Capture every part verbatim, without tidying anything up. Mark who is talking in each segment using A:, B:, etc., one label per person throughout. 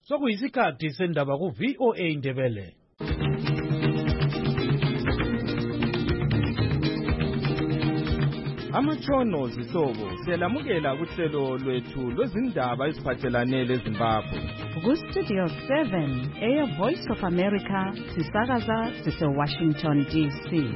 A: sokuyisikhathi sendaba ku V O A Ndebele. Amatshono zihlobo siyalamukela kuhlelo lwethu lwezindaba eziphathelane leZimbabwe.
B: Ku Studio seven, Air Voice of America, sisakaza sise Washington D C.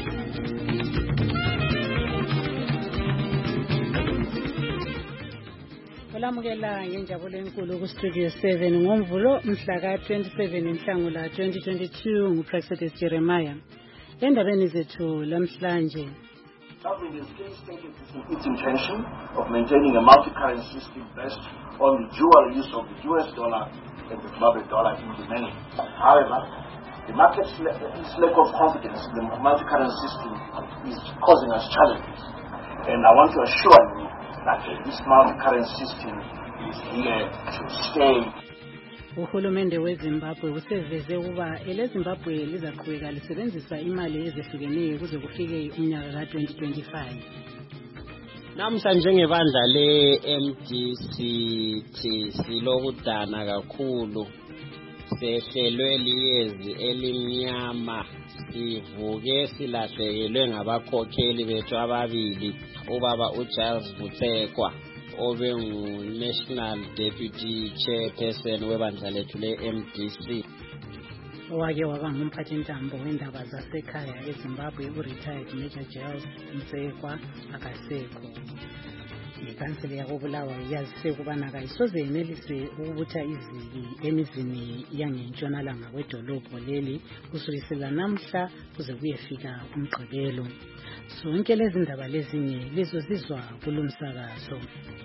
C: Olamukela ngenjabulo enkulu ku Studio seven ngomvulo mhla ka twenty-seven Nhlangula twenty twenty-two nguPresident Jeremiah. Endabeni zethu lamhlanje
D: Government has clearly stated its intention of maintaining a multi-currency system based on the dual use of the U S dollar and the Zimbabwe dollar in the main. However, the market's lack of confidence in the multi-currency system is causing us challenges. And I want to assure you that this multi-currency system is here to stay.
C: Uhulumende weZimbabwe useveze ukuba eleZimbabwe lizaqhubeka lisebenzisa imali ezehlukeneyo kuze kufike umnyaka ka twenty twenty-five.
E: Namhlanje ngebandla le M D C silokudana kakhulu sehlelwe liyezi elimnyama sivuke silahlekelwe ngabakhokheli bethu ababili ubaba uJarles Mutsekwa obengu-National Deputy Chairperson webandla lethu le-M D C.
C: Owake waba ngumphathintambo wendaba zasekhaya eZimbabwe u-retired Major Giles Mutsekwa akasekho. Ikhanseli yakobulawayo yazise ukubana kayisoze yenelise ukubutha iziki emizini yangentshonalanga kwedolobho leli kusukisela namhla kuze kuyefika umgqibelo. Zonke lezi ndaba lezinye lizozizwa kulomsakazo.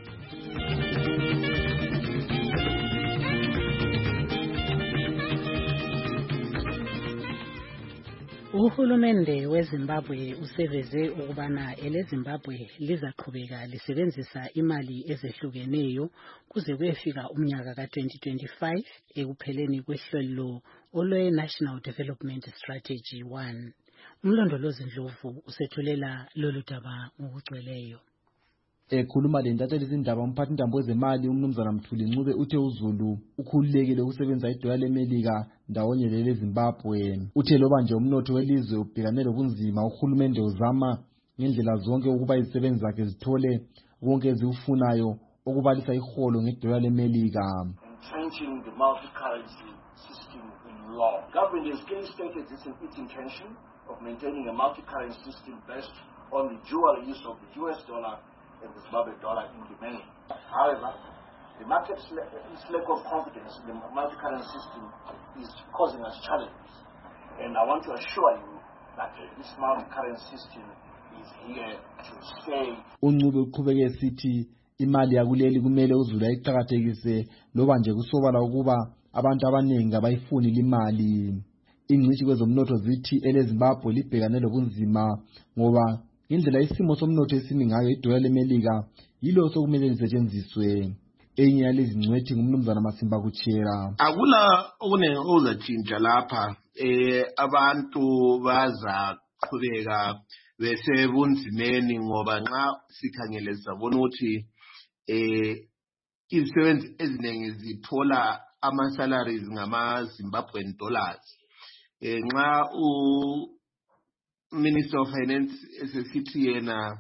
C: Uhulumende weZimbabwe useveze ukubana eleZimbabwe lizaqhubeka lisebenzisa imali ezehlukeneyo kuze kuyefika umnyaka ka twenty twenty-five ekupheleni kwehlelo olwe National Development Strategy one. Umlondolozi Ndlovu usethulela lolu daba ngokugcweleyo.
F: Ekhuluma lentatheli izindaba umphathintambo wezemali umnumzana Mthuli Ncube uthe uZulu ukhululekile ukusebenza idola leMelika ndawonye leZimbabwe. Uthe loba nje umnotho welizwe ubhekane lobunzima uhulumende uzama ngendlela zonke ukuba izisebenzi zakhe zithole konke ezifunayo okubalisa iholo ngedola leMelika.
D: Entrenching the multi-currency system in law. Government has clearly stated its intention of maintaining a multi-currency system based on the dual use of the U S dollar and the Zimbabwe dollar in the main. However, the market's lack of confidence in the multi-currency system is causing us challenges. And I want to assure you that this multi-currency system is here to stay.
F: Uncube uqhubeke esithi imali yakuleli kumele uZulu ayiqhakathekise loba nje kusobala ukuba abantu abaningi abayifuni imali. Ingcitshi kwezomnotho zithi eleZimbabwe libhekane lobunzima ngoba indlela isimo somnotho esimi ngayo idola leMelika yilo sokumele lisetshenziswe. Enye yalezi ngcwethi ngumnumzana Masimba Kuchera.
G: Akula okunenge ozatshintsha lapha eh abantu baza qhubeka besebunzimeni ngoba nxa sikhangele sabona ukuthi eh izisebenzi eziningi zithola ama salaries ngama Zimbabwean dollars. Eh nxa u Minister of Finance esesithi yena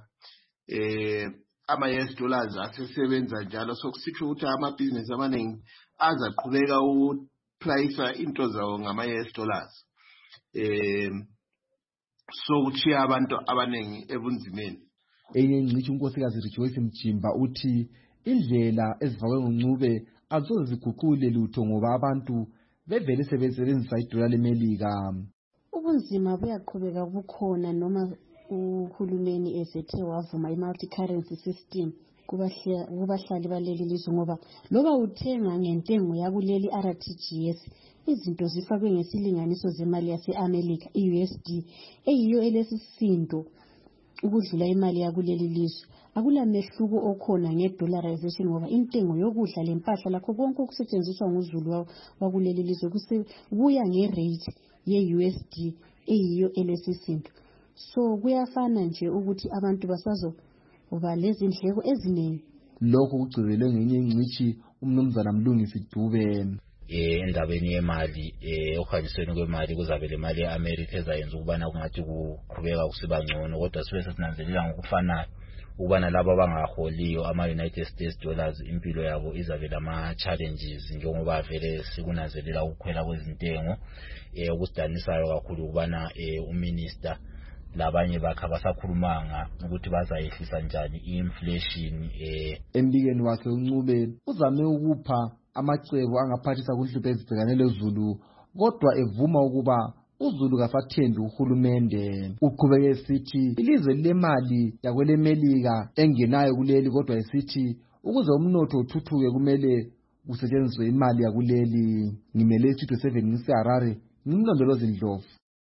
G: eh ama U S dollars asesebenza njalo sokusitsho ukuthi ama business amaningi azaqhubeka ukuprice into zawo ngama U S dollars. Eh so kuchiya abantu abaningi ebunzimeni.
F: Enye ingcitshi unkosikazi Rejoice Mjimba uthi indlela ezivakwe ngoNcube azoze ziguqule lutho ngoba abantu bevele sebesebenzisa idola leMelika.
H: Ubunzima buyaqhubeka bukhona noma uhulumeni esethe wavuma i-multi-currency system kubahlali baleli lizwe ngoba loba uthenga ngentengo yakuleli R T G S izinto zifakwe ngesilinganiso zemali yase-America i-U S D eyiyo elesisindo ukudlula imali yakuleli lizwe. Akula mehluko okhona nge-dollarization ngoba intengo yokudla lempahla lakho konke okusetshenziswa nguZulu wakuleli lizwe kubuya nge-rate ye-U S D eyiyo elesisindo. So kuyafana nje ukuthi abantu basazo uba lezi ndleko eziningi.
F: Lokho kugcizelwe ngenye ingcitshi umnumzana Mlungisi Dube.
I: endabeni yemali okuhanjisweni kwemali kuzabe le mali yeAmerica ezayenza ukubana kungathi kuqhubeka kusiba ngcono, kodwa sibe sesinanzelela ngokufanayo ukubana labo abangaholiyo ama-United States dollars impilo yabo izabe lama-challenges njengoba vele sikunanzelela ukukhwela kwezintengo okusidanisayo kakhulu ukubana uminister labanye bakhe abasakhulumanga ukuthi bazayehlisa njani i-inflation.
F: Embikeni wakhe uNcube uzame ukupha amacebo angaphathisa kunhlupho ezibhekane lezulu, kodwa evuma ukuba uZulu kasathembi uhulumende. Uqhubeke esithi ilizwe lemali yakwele Melika engenayo kuleli, kodwa esithi ukuze umnotho uthuthuke kumele kusetshenziswe imali yakuleli. Ngimele Studio seven ngiseHarare, ngimlondolozi Ndlovu.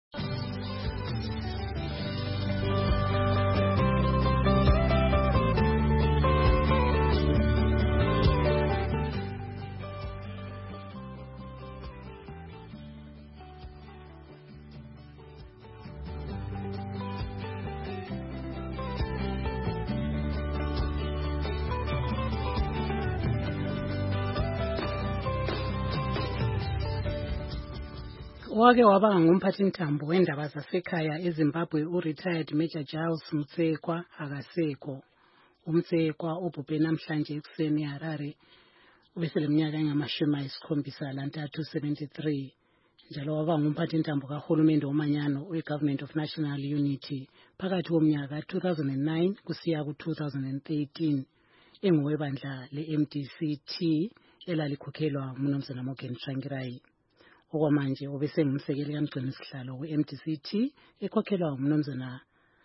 C: Wake waba ngumphathintambo wendaba zasekhaya eZimbabwe u-retired Major Giles Mutsekwa akasekho. uMtsekwa ubhubhe namhlanje ekuseni eHarare ubeseleminyaka engamashumi ayisikhombisa lantathu seventy-three. Njalo waba ngumphathintambo kahulumende womanyano we-Government of National Unity phakathi komnyaka two thousand nine kusiya ku-two thousand thirteen engowebandla le-M D C T elalikhokhelwa uMnumzana Morgan Tsvangirai. Okwamanje ubesengumsekeli kamgcini sihlalo we-M D C T ekhokhelwa uMnumzana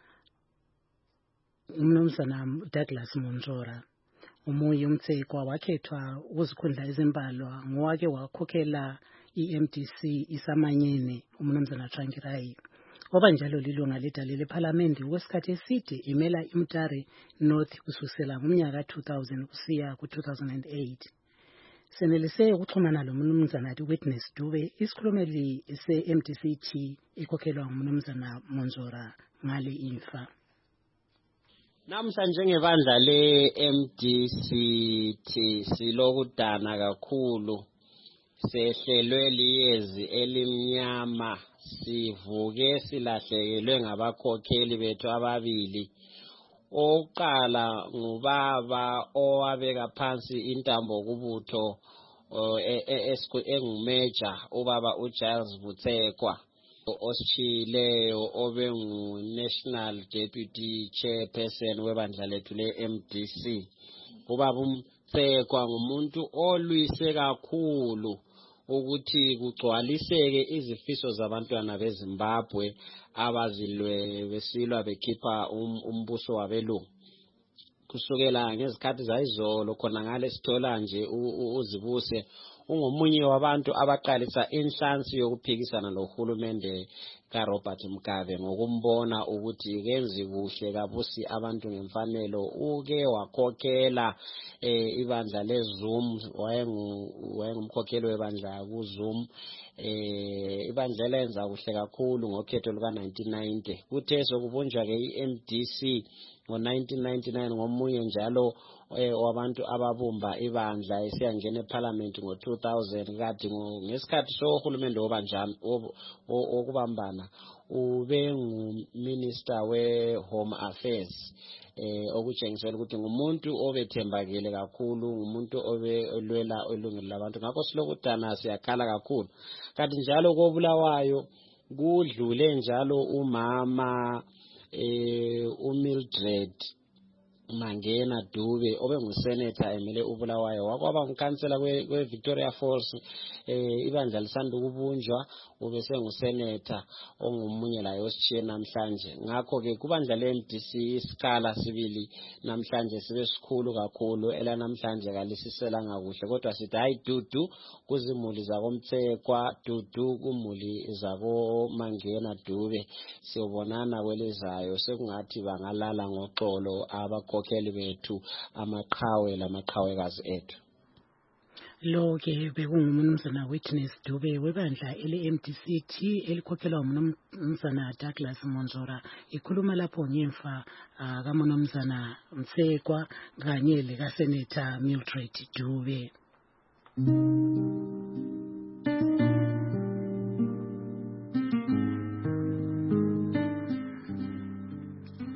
C: uMnumzana Douglas Monzora. Umuyi uMtsekwa wakhethwa ukuzikhundla ezimbalwa ngowake wakhokhela i-M D C isamanyene uMnumzana Tsvangirai. Oba njalo lilunga ledale lePhalamende kwesikhathi eside imela iMutare North kusukela ngomnyaka two thousand kusiya ku-two thousand eight. Senelise ukuxhumana loMnumzana Witness Dube, isikhulumeli se-M D C T ekhokhelwa nguMnumzana Monzora ngale imfa.
E: Namhlanje ngebandla le-M D C T silokudana kakhulu, sehlelwe liyezi elimnyama, sivuke silahlekelwe ngabakhokheli bethu ababili. Oqala ngubaba owabeka phansi intambo kubutho engumeja ubaba uGiles Mutsekwa, oshileyo obengu National Deputy Chairperson webandla lethu le-M D C. Ubaba uMtsekwa ngumuntu olwise kakhulu ukuthi kugcwaliseke izifiso zabantwana beZimbabwe abazilwe besilwa bekhipha umbuso wabelungu. Kusukela ngezikhathi zayizolo khona ngale sithola nje uzibuse ungomunye wabantu abaqalisa inhlansi yokuphikisana lohulumende kaRobert Mugabe ngokumbona ukuthi kenzi kuhle kabusi abantu ngemfanelo. Uke wakhokhela eh ibandla leZoom, wayengu wayengumkhokheli webandla kuZoom. eh ibandla lenza kuhle kakhulu ngokhetho luka nineteen ninety. Kuthe sokubunjwa ke i-M D C ngo nineteen ninety-nine ngomunye njalo wabantu ababumba ibandla esiyangena eParliament ngo two thousand. Kade ngesikhathi sohulumende obanjani okubambana ube nguminister we-Home Affairs, eh okutshengisela ukuthi ngumuntu obethembakele kakhulu, ngumuntu obelwela ilungelo labantu. Ngakho silokudana siyakhala kakhulu. Kanti njalo koBulawayo kudlule njalo umama eh uMildred Mangena Dube obengusenator emele uBulawayo, wakwaba ngikansela kwe Victoria Falls. eh ibandla lisanda ukubunjwa ubese ngusenator ongumunye la yositshiye namhlanje. Ngakho ke kubandla le-M D C isikala sibili namhlanje sibe sikhulu kakhulu, ela namhlanje kalisisela ngakuhle, kodwa sithi hayi dudu kuzimuli zakoMtsekwa, dudu kumuli zabo Mangena Dube. Siyobonana kwelezayo sekungathi bangalala ngoxolo abakhokheli bethu amaqhawe lamaqhawekazi ethu.
C: Lo ke bekunguMnumzana Witness Dube webandla ele-M D C T elikhokhelwa uMnumzana Douglas Monzora, ikhuluma lapho ngemfa kaMnumzana Mtsekwa kanye lekaSenator Mildred Dube.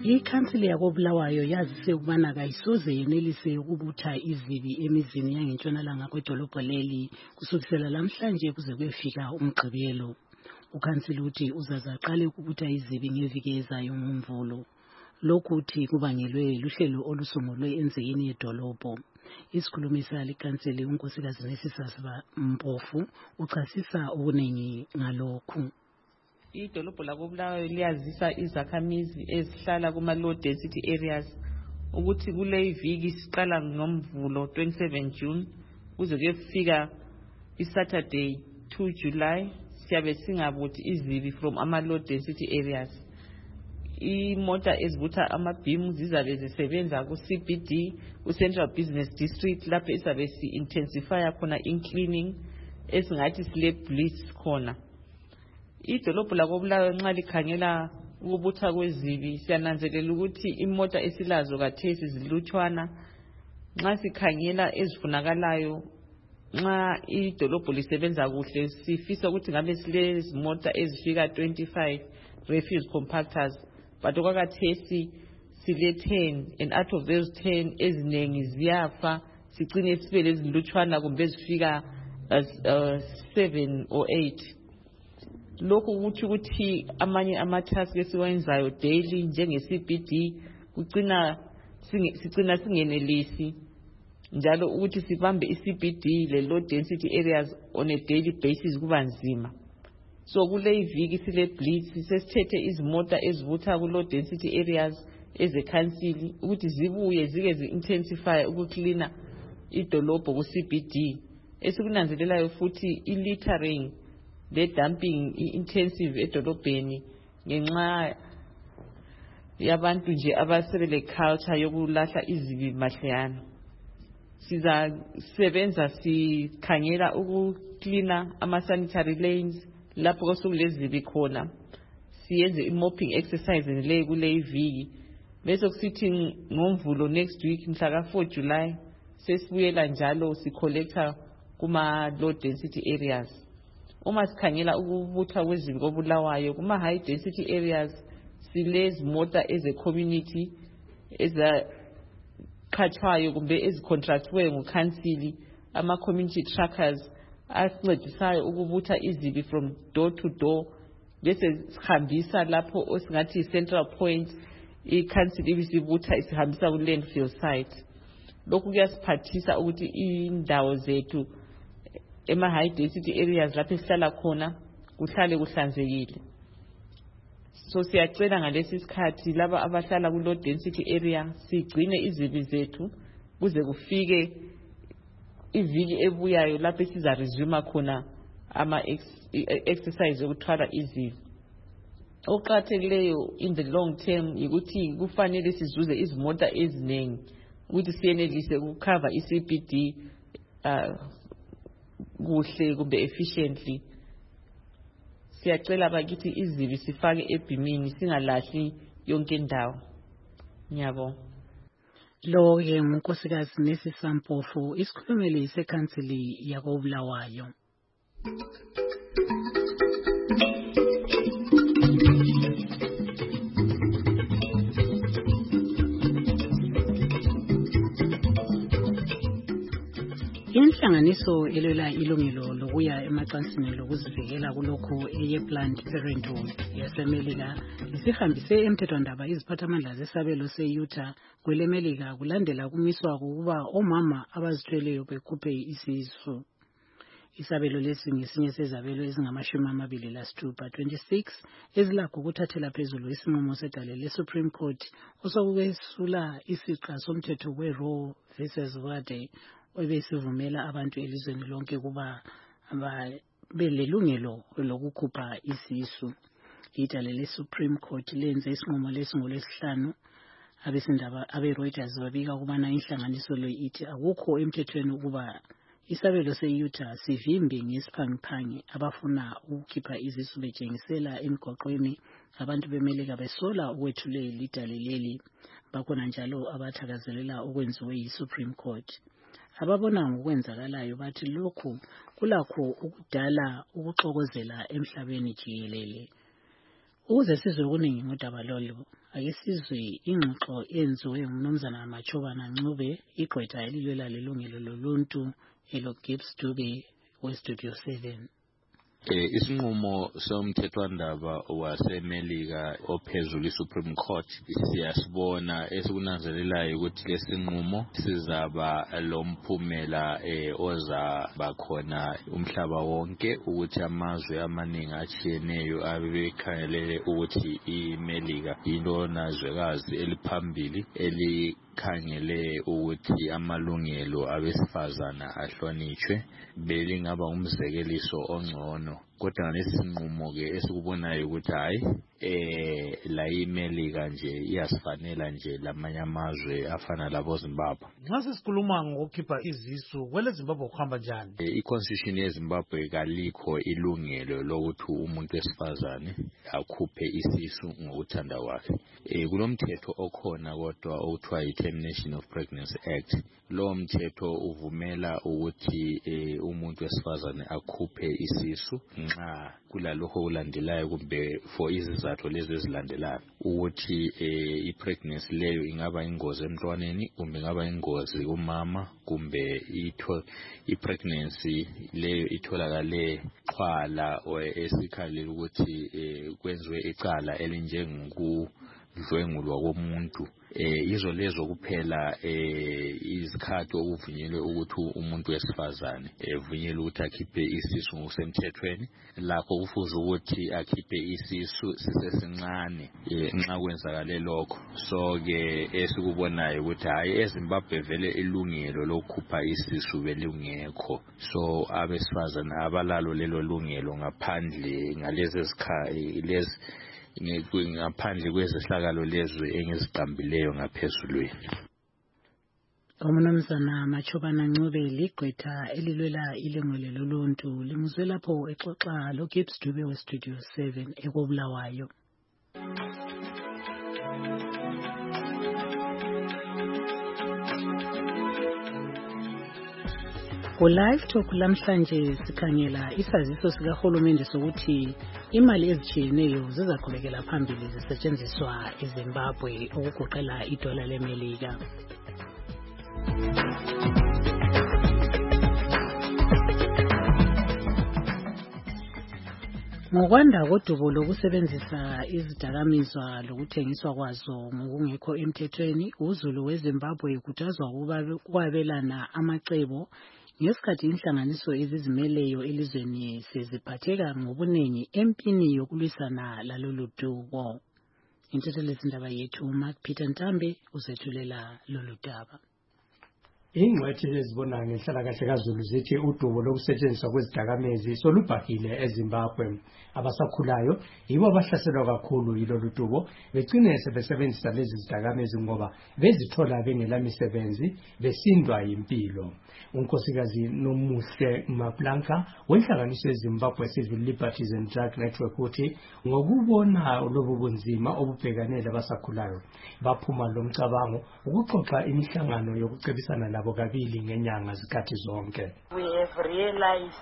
C: Ikhansili yakobulawayo yazise ukubana kayisoze yenelise ukubutha izibi emizini yangentshonalanga kwedolobho leli kusukisela lamhlanje kuze kuyefika umgqibelo. Ukhansili uthi uzazaqale ukubutha izibi ngeviki ezayo ngoMvulo. Lokhu uthi kubangelwe luhlelo olusungulwe enzekeni yedolobho. Isikhulumi salikhansili unkosikazi Nesisasiba Mpofu uchasisa okuningi ngalokhu.
J: Idolobho lakobulawayo liyazisa izakhamizi ezihlala kuma low density areas ukuthi kule iviki siqala ngoMvulo twenty-seven June kuze kuyefika iSaturday two July siyabe singabuthi izibi from ama low density areas. Imota ezibutha amabhimu zizabe zisebenza ku C B D, ku Central Business District lapho izabe si intensify khona in cleaning esingathi sile blitz khona. Idolobho lakobulawayo nxa likhangela ukubutha kwezibi siyananzelela ukuthi imota esilazo kathesi zilutshwana. Nxa sikhangela ezifunakalayo nxa idolobho lisebenza kuhle sifisa ukuthi ngabe sile izimota ezifika twenty-five refuse compactors, but okwakathesi sile ten, and out of those ten ezinengi ziyafa sicine sibe lezilutshwana kumbe zifika as uh, seven or eight. Lokhu ukuthi ukuthi amanye ama-task esiwenzayo daily njenge C B D kucina sicina singenelisi njalo ukuthi sibambe i-C B D le low density areas on a daily basis kuba nzima. So kule iviki sile blitz sesithethe izimota ezivutha ku low density areas ezekhansili ukuthi zibuye zike zi-intensify ukucleana idolobho ku C B D. Esikunanzelelayo futhi i-littering le dumping intensive edolobheni ngenxa yabantu nje abasebele culture yokulahla izibi mahleyana. Siza sebenza sikhangela ukucleana ama sanitary lanes lapho kosukulezibi khona. Siyenze i-mopping exercise le kule iviki. Bese kusithi ngoMvulo next week mhla ka four July sesibuyela njalo sicollector kuma low density areas. Uma sikhangela ukubutha kwezibi kobulawayo kuma high density areas silezi mota eze community eza khathwayo kumbe ezicontractwe ngukhansili ama community trackers asincedisayo ukubutha izibi from door to door bese sihambisa lapho osingathi central point ikhansili ibisibutha isihambisa ku landfill site. Lokhu kuyasiphathisa ukuthi indawo zethu ema high density areas lapho sihlala khona kuhlale kuhlanzekile. So siyacela ngalesi sikhathi laba abahlala ku low density area sigcine izibi zethu kuze kufike iviki ebuyayo lapho siza resume khona ama exercise yokuthwala izibi. Oqathekileyo in the long term ukuthi kufanele sizuze izimota ezinengi ukuthi siyenelise ukucover i-C B D uh, kuhle kumbe efficiently. Siyacela bakithi izibi sifake ebhimini singalahli yonke indawo. Ngiyabonga.
C: Lo ke ngunkosikazi Nesisa Mpofu isikhulumeli sekhansili yakobulawayo. Inhlanganiso elwela ilungelo lokuya emacansini lokuzivikela kulokhu eye Planned Parenthood yaseMelika isihambise emthethwandaba iziphathamandla zesabelo se-Utah kweleMelika kulandela kumiswa kuba omama abazithweleyo bekhuphe isisu. Isabelo lesi ngesinye sezabelo ezingamashumi amabili lasithupha twenty-six ezilakho ukuthathela phezulu isinqumo sedale le-Supreme Court osokwesula isiqa somthetho we-Roe versus Wade obesivumela abantu elizweni lonke kuba belelungelo lokukhupha isisu. Idale le-Supreme Court lenze isinqumo lesi ngolwesihlanu. Abesindaba abe-Reuters babika ukubana inhlanganiso lo ithi akukho emthethweni ukuba isabelo se-Utah sivimbe ngesiphangiphangi abafuna ukukhipha izisu betshengisela emigwaqweni abantu bemelika besola ukwethule lidale leli. Bakhona njalo abathakazelela okwenziwe yi-Supreme Court. Ababona ngokwenzakalayo bathi lokhu kulakho ukudala ukuxokozela emhlabeni jikelele. Ukuze sizwe okuningi ngodaba lolu ake sizwe ingxoxo enziwe ngumnumzana Machobana Ncube igqwetha elilwela lelungelo loluntu elo Gibbs Dube weStudio seven.
K: Eh isinqumo somthethwandaba waseMelika ophezulu iSupreme Court siyasibona esikunanzelelayo ukuthi lesinqumo sizaba lomphumela eh oza bakhona umhlaba wonke ukuthi amazwe amaningi achiyeneyo abekhangelele ukuthi iMelika into nazwekazi eliphambili eli khangele ukuthi amalungelo abesifazana ahlonishwe belingaba umzekeliso ongcono kodwa ngalesinqumo ke esikubonayo ukuthi hayi eh la iMelika nje iyasifanela nje lamanye amazwe afana labo Zimbabwe.
A: Nxa sisikhuluma ngokukhipha izisu kwele Zimbabwe kuhamba njani?
K: I-Constitution yeZimbabwe kalikho ilungelo lokuthi umuntu wesifazane akhuphe isisu ngokuthanda kwakhe. Eh kulomthetho okhona kodwa okuthiwa i-Termination of Pregnancy Act. Lo mthetho uvumela ukuthi eh umuntu wesifazane akhuphe isisu nxa kulalokho kulandelayo kumbe for izizathu lezi ezilandelayo ukuthi eh i-pregnancy leyo ingaba ingozi emntwaneni kumbe ingaba ingozi kumama kumbe itho i-pregnancy leyo itholakale xhwala esikhalela ukuthi eh kwenziwe icala elinjengoku dlwengulwa komuntu eh izo lezo kuphela eh izikhathi okuvunyelwe ukuthi umuntu wesifazane evunyelwe ukuthi akhiphe isisu ngokusemthethweni lapho kufuze ukuthi akhiphe isisu sisesincane nxa kwenzakale lokho. So ke esikubonayo ukuthi hayi eZimbabwe vele ilungelo lokukhupha isisu belungekho, so abesifazane abalalo lelo lungelo ngaphandle ngalezi ezikhathi lezi ngaphandle kwezehlakalo lezwe engiziqambileyo ngaphezulweni.
C: Umnumzana Machobana Ncube ligqwetha elilwela ilungelo loluntu limuzwe lapho exoxa lo Gibbs Dube weStudio seven ekobulawayo. Ku-Live Talk lamhlanje sikhangela isaziso sikahulumende sokuthi imali ezijiyeneyo zizaqhubekela phambili zisetshenziswa eZimbabwe ukugoqela idola leMelika. Ngokwanda kodubo lokusebenzisa izidakamizwa lokuthengiswa kwazo ngokungekho emthethweni, uZulu weZimbabwe kutazwa ukuba kwabelana amacebo ngesikhathi inhlanganiso ezizimeleyo elizweni seziphatheka ngobuningi empini yokulwisana lalolu dubo. Intethelezindaba yethu Mark Peter Ntambe uzethulela lolu daba.
L: Ingcwethi ezibona ngenhlalakahle kaZulu zithi udubo lokusetshenziswa kwezidakamezi solubhahile eZimbabwe. Abasakhulayo yibo abahlaselwa kakhulu yilolu dubo, begcine sebesebenzisa lezi zidakamezi ngoba bezithola bengelamisebenzi besindwa yimpilo. Unkosikazi Nomuhle Maplanka wenhlanganiso yeZimbabwe Civil Liberties and Drug Network uthi ngokubona lobu bunzima obubhekanele abasakhulayo baphuma lomcabango ukuxoxa imihlangano yokucebisana labo kabili ngenyanga zikhathi zonke.
M: We have realized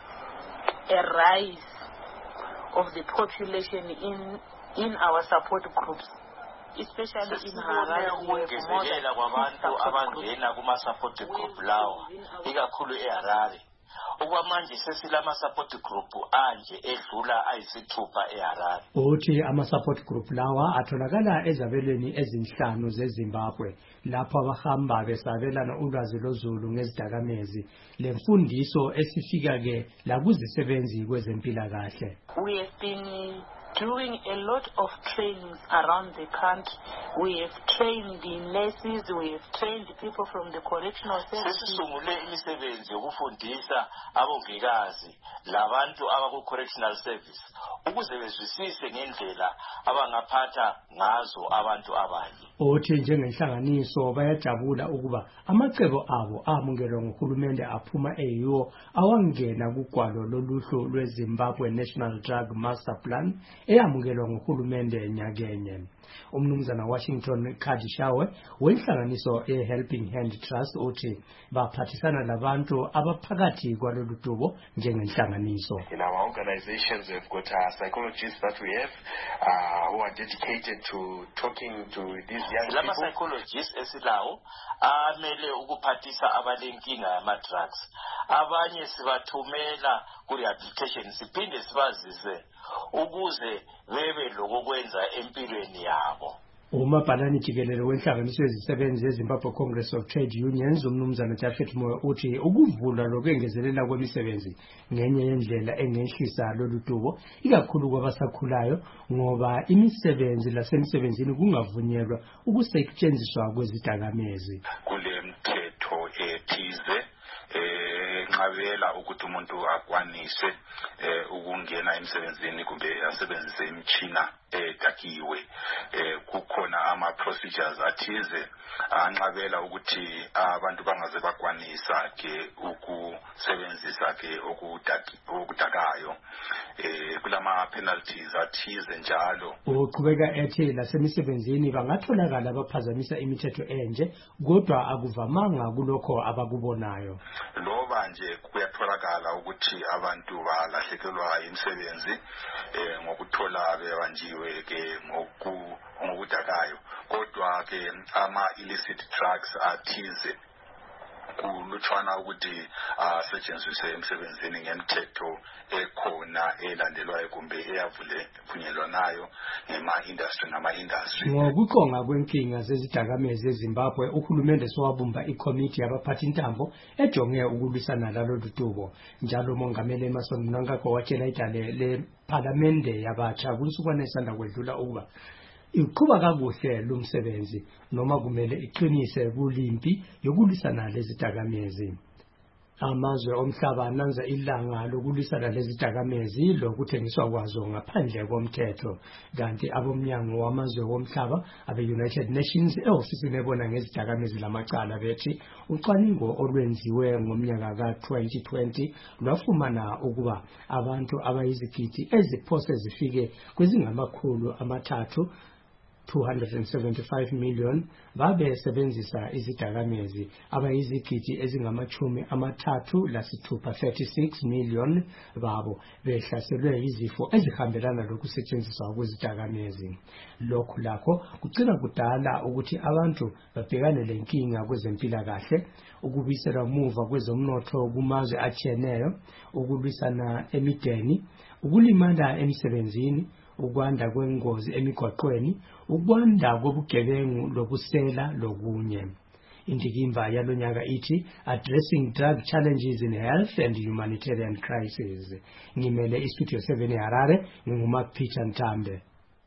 M: a rise of the population in in our support groups, especially in Harare.
N: Ukungezelela kwabantu abangena kuma support group lawa ikakhulu eHarare. Okwamanje sesilama support group anje edlula ayisithupha eHarare.
L: Uthi ama support group lawa atholakala ezabelweni ezinhlanu zeZimbabwe lapho abahamba besabelana ulwazi lozulu ngezidakamezi lemfundiso esifika ke lakuzisebenzi kwezempilakahle.
M: We have been doing a lot of trainings around the country. We have trained the nurses, we have trained people from the correctional services.
N: Sesisungule imisebenzi yokufundisa abongikazi labantu abaku correctional service ukuze bezwisise ngendlela abangaphatha ngazo abantu abanye.
L: Uthi njengenhlanganiso bayajabula ukuba amacebo abo amungelwa nguhulumende aphuma eyiwo awangena kugwalo loluhlu lweZimbabwe National Drug Master Plan eyamukelwa nguhulumende nyakenye. Umnumzana Washington Kadishawe wenhlanganiso e-Helping Hand Trust uthi baphathisana labantu abaphakathi kwalolu dubo njengenhlanganiso.
O: In our organizations we've got uh, psychologists that we have uh, who are dedicated to talking to these young
N: Lama
O: people.
N: psychologists esilawo amele ukuphathisa abalenkinga yama drugs. Abanye sibathumela ku rehabilitation siphinde sibazise ukuze bebe lokwenza empilweni yabo.
L: Umabhalani jikelele wenhlanganiso yezisebenzi yeZimbabwe Congress of Trade Unions umnumzana Japhet Moyo uthi ukuvula lokwengezelela kwemisebenzi ngenye yendlela engehlisa lolu dubo ikakhulu kwabasakhulayo ngoba imisebenzi lasemsebenzini kungavunyelwa ukusetshenziswa kwezidakamezi.
P: Kule mthetho ethize enqabela ukuthi umuntu akwanise ukungena emsebenzini kumbe asebenzise imtshina edakiwe. Kukhona ama procedures athize anqabela ukuthi abantu bangaze bakwanisa ke ukusebenzisa ke okudakayo. Kulama penalties athize njalo.
L: Uqhubeka ethi lasemisebenzini bangatholakala abaphazamisa imithetho enje kodwa akuvamanga kulokho abakubonayo.
P: Loba nje kuyatholakala ukuthi abantu balahlekelwa imisebenzi ngokuthola bebanjiwe ke ngokudakayo kodwa ke ama illicit drugs athize kulutshwana ukuthi asetshenziswe emsebenzini ngemthetho ekhona elandelwayo kumbe eyavule phunyelwa nayo ngema industry nama industry.
L: Ngokuqonga kwenkinga zezidakamezi eZimbabwe uhulumende sowabumba ikomiti yabaphathintambo ejonge ukulwisana lalolu dubo. Njalo umongameli Emmerson Mnangagwa watshela idale le parliamente yabatsha kunsukwana esanda kwedlula ukuba iqhuba kakuhle lumsebenzi noma kumele iqinise kulimpi yokulwisana lezidakamezi. Amazwe omhlaba ananza ilanga lokulwisana lezidakamezi lokuthengiswa kwazo ngaphandle komthetho kanti abomnyango wamazwe womhlaba abe-United Nations ehofisini ebona ngezidakamezi lamacala bethi ucwaningo olwenziwe ngomnyaka ka twenty twenty lwafumana ukuba abantu abayizigidi eziphose zifike kwezingamakhulu amathathu two hundred seventy-five million babe sebenzisa izidakamezi abayizigidi ezingamachumi amathathu lasithupha thirty-six million babo behlaselwe izifo ezihambelana lokusetshenziswa kwezidakamezi. Lokhu lakho kucina kudala ukuthi abantu babhekane lenkinga kwezempilakahle, ukubuyisela muva kwezomnotho kumazwe atshiyeneyo, ukulwisana emideni, ukulimala emsebenzini, ukwanda kwengozi emigwaqweni, ukwanda kobugebengu lokusela lokunye. Indikimba yalonyaka ithi Addressing Drug Challenges in Health and Humanitarian Crisis. Ngimele iStudio seven eHarare, nginguma Peter Ntambe.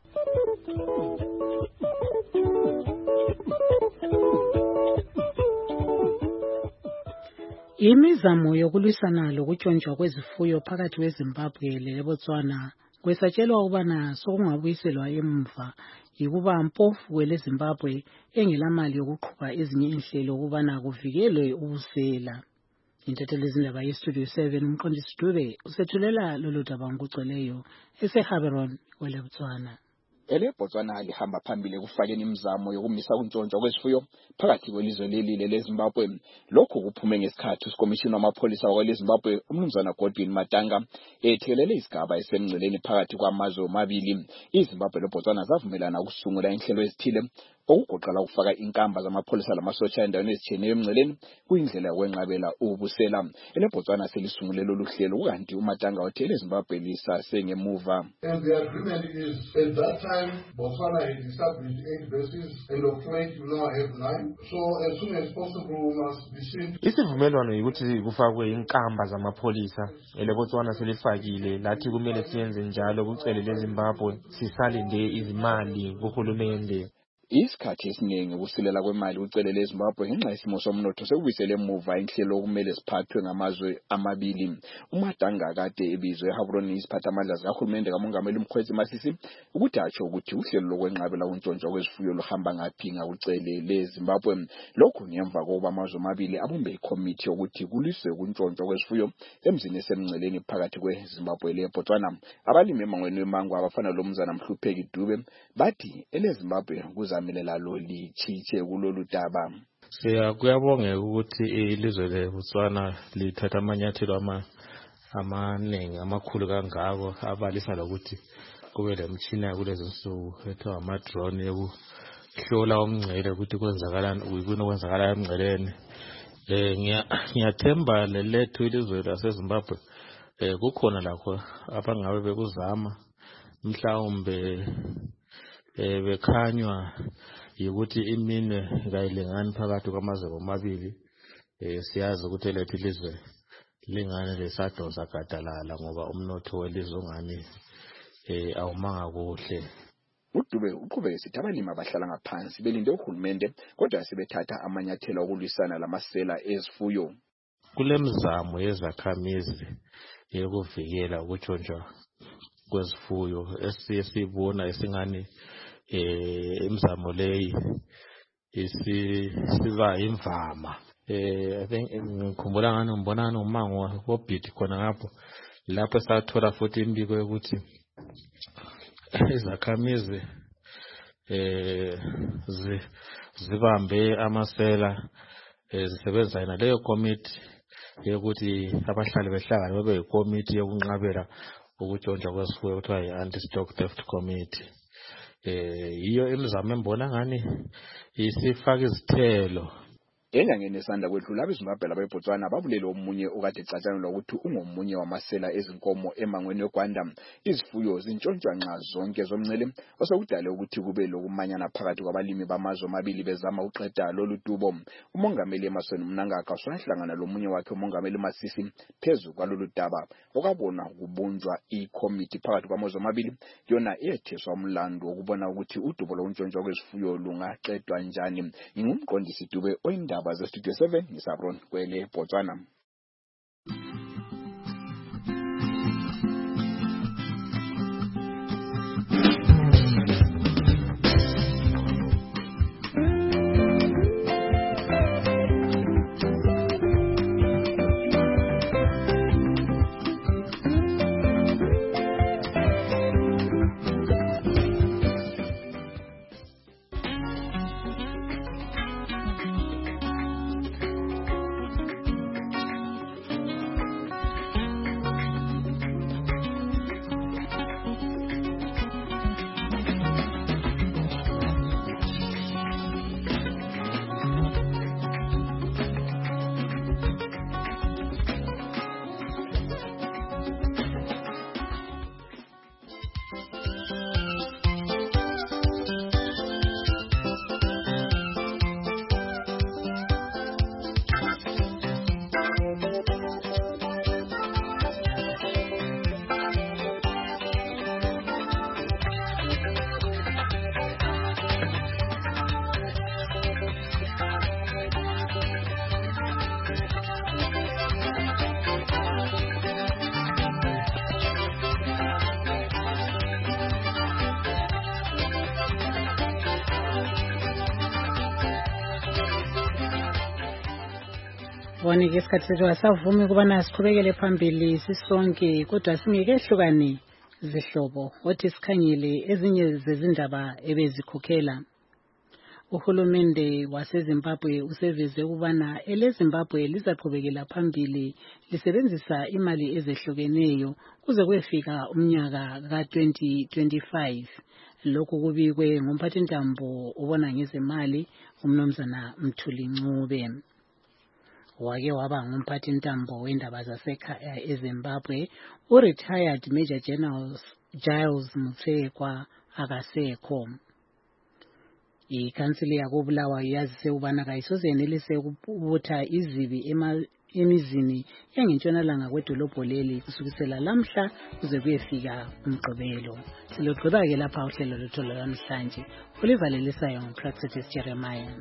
C: Imizamo yokulwisana lokutshontshwa kwezifuyo phakathi kweZimbabwe leBotswana kwesatshelwa ukubana sokungabuyiselwa emva yikuba mpofu kweleZimbabwe engelamali yokuqhuba ezinye inhlelo ukubana kuvikelwe ubusela. Intatheli zindaba yeStudio seven umqondisi Dube usethulela lolu daba ngokugcweleyo eseHaberon kweleBotswana.
Q: EleBotswana lihamba phambili ekufakeni imizamo yokumisa ukuntshontshwa kwezifuyo phakathi kwelizwe leli leZimbabwe. Lokho kuphume ngesikhathi uSikomishini wamapholisa wakweleZimbabwe umnumzana Godwin Matanga ethelele isigaba esemngceleni phakathi kwamazwe omabili. iZimbabwe leBotswana zavumelana ukusungula inhlelo ezithile okugoqela ukufaka inkamba zamapholisa lamasotsha endaweni ezitshiyeneyo emngceleni kuyindlela yokwenqabela ubusela. EleBotswana selisungule lolu hlelo kukanti uMatanga uthele iZimbabwe lisasengemuva.
R: And the agreement is at that time Botswana had established eight bases and of late you now have nine. So as soon as possible we must be seen.
S: Isivumelwano ukuthi kufakwe inkamba zamapholisa eleBotswana selifakile lathi kumele siyenze njalo kucele leZimbabwe sisalinde izimali kuhulumende.
Q: isikhathi esiningi ukusilela kwemali ucelele eZimbabwe ngenxa yesimo somnotho sekubisele emuva inhlelo okumele siphathwe ngamazwe amabili. uMatanga kade ebizwe eHaburoni isiphathamandla zikahulumende kamongameli uMkhwezi Masisi ukuthi atsho ukuthi uhlelo lokwenqabela untshontsho kwezifuyo luhamba ngaphi ngakucele leZimbabwe. Lokhu ngemva kokuba amazwe amabili abumbe ikomiti yokuthi kuliswe ukuntshontsho kwezifuyo emzini esemngceleni phakathi kweZimbabwe leBotswana. Abalimi emangweni wemango abafana loMzana Mhlupheki Dube bathi eleZimbabwe kuzamilela lo lichiche kulolu daba.
T: Siya kuyabongeka ukuthi ilizwe leBotswana lithatha amanyathelo ama amaningi amakhulu kangako abalisa lokuthi kube lemtshina yakulezi nsuku ethiwa ama-drone yokuhlola umngcele ukuthi kwenzakalani ukuyini okwenzakala emngceleni. Eh ngiyathemba lelethu ilizwe laseZimbabwe eh kukhona lakho abangabe bekuzama mhlawumbe eh bekhanywa ukuthi imine kayilingani phakathi kwamazwe amabili. Eh siyazi ukuthi lethu ilizwe lingane lesadonsa gadalala ngoba umnotho welizwe ongani eh awumanga kuhle.
Q: uDube uqhubeke sithi abalimi abahlala ngaphansi belinde uhulumende kodwa sebethatha amanyathelo okulwisana lamasela ezifuyo.
T: Kulemizamo yezakhamizi yokuvikela ukutshontshwa kwezifuyo esiyibona esingani eh imizamo leyi isiba imvama. Eh I think ngikhumbula ngani ngibona ngani umango wobhidi khona ngapho lapho sathola futhi imbiko yokuthi izakhamizi eh zibambe amasela ezisebenza yena leyo committee yokuthi abahlali behlangane bebe yikomiti yokunqabela ukutshontsha kwezifuyo kuthiwa yi-anti-stock theft committee. Eh iyo imizamo embona ngani isifaka izithelo.
Q: Enyangeni esanda kwedlula abeZimbabwe labeBotswana babulele omunye okade ecatshanelwa ukuthi ungomunye wamasela ezinkomo emangweni weGwanda. Izifuyo zintshontshwa nxa zonke zomncele osokudale ukuthi kube lokumanyana phakathi kwabalimi bamazwe amabili bezama uqeda lolu dubo. Umongameli Emmerson Mnangagwa wahlangana lomunye wakhe umongameli Masisi phezu kwalolu daba okwabona kubunjwa ikomiti phakathi kwamazwe amabili yona etheswa umlando ukubona ukuthi udubo lokuntshontsha kwezifuyo lungaqedwa njani. Ngingumqondisi Dube oyindaba Baza Studio seven ngisabron kwele Botswana.
C: Wonke isikhathi sethu asavumi kubana siqhubekele phambili sisonke kodwa singekehlukani zihlobo othi sikhangile ezinye zezindaba ebezikhokhela. Uhulumende waseZimbabwe useveze ukubana eleZimbabwe lizaqhubekela phambili lisebenzisa imali ezehlukeneyo kuze kuyefika umnyaka ka twenty twenty-five. Lokhu kubikwe ngumphathintambo ubona ngezemali uMnumzana Mthuli Ncube. Wake waba ngumphathintambo wendaba zasekhaya eZimbabwe u-retired Major General Giles Mutsekwa akasekho. Ikhansili yakobulawayo yazise ubana kayisoze yenelise ukubutha izibi emizini engentshonalanga kwedolobho leli kusukisela lamhla kuze kuyefika umgqibelo. Silogqiba-ke lapha uhlelo lwethu lwanamhlanje. Olivalelisayo nguPraxetis Jeremiah.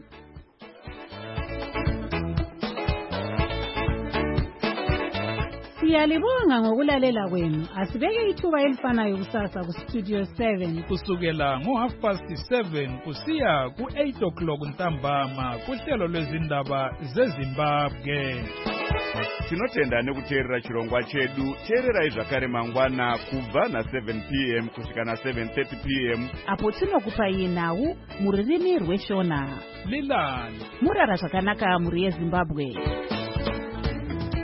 C: Siyalibonga ngokulalela kwenu. Asibeke ithuba elifanayo kusasa ku Studio seven
U: kusukela ngo half past seven kusiya ku eight o'clock ntambama kuhlelo lwezindaba zeZimbabwe.
V: Tinotenda nekuteerera chirongwa chedu. Teererai zvakare mangwana kubva na seven p m kusvika na seven thirty p m
B: apo tinokupai nhau mururimi rweshona.
U: Lilani
B: murara zvakanaka muri yeZimbabwe.